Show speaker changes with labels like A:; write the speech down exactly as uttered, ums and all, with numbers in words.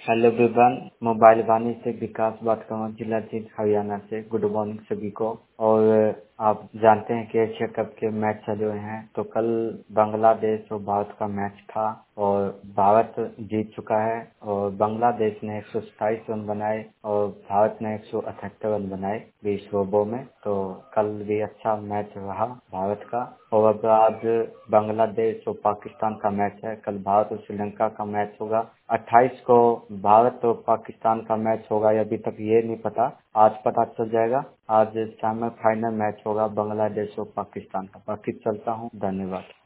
A: Hello everyone, mobile वाणी से विकास बात कर रहा हूँ, जिला जींद हरियाणा से। गुड मॉर्निंग सभी को। और आप जानते हैं कि एशिया कप के मैच चले हुए हैं, तो कल बांग्लादेश और भारत का मैच था और भारत जीत चुका है और बांग्लादेश ने एक सौ सताईस रन बनाए और भारत ने एक सौ अठहत्तर रन बनाए बीस ओवरों में। तो कल भी अच्छा मैच रहा भारत का। और अब आज बांग्लादेश और पाकिस्तान का मैच है। कल भारत और श्रीलंका का मैच होगा। अट्ठाईस को भारत और पाकिस्तान का मैच होगा, अभी तक ये नहीं पता, आज पता चल जाएगा। आज सेमीफाइनल मैच होगा बांग्लादेश और पाकिस्तान का। बाकी चलता हूँ, धन्यवाद।